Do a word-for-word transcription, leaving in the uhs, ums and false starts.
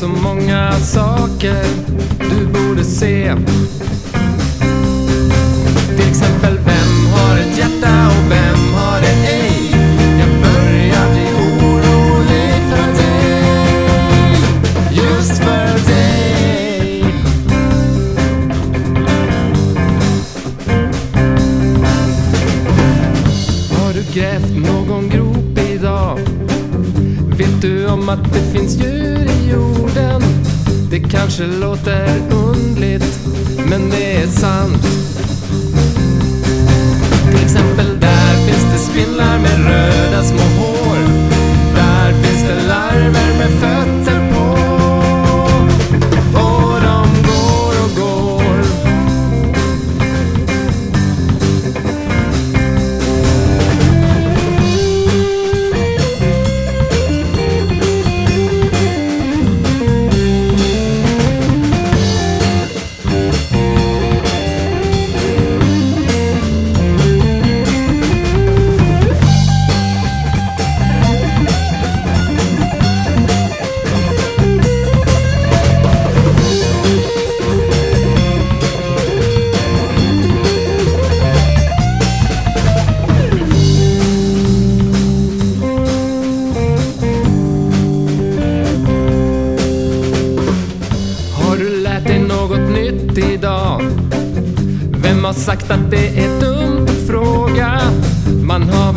så många saker du borde se. Till exempel, vem har ett hjärta och vem har det ej? Jag börjar bli orolig för dig, just för dig. Har du grävt någon grop idag? Vet du om att det finns djur i jorden? Det kanske låter undligt, men det är sant. Till exempel, där finns det spindlar med röda små hår. Där finns det larver med fötter på. Och de går och går. Idag. Vem har sagt att det är dumt att fråga? Man har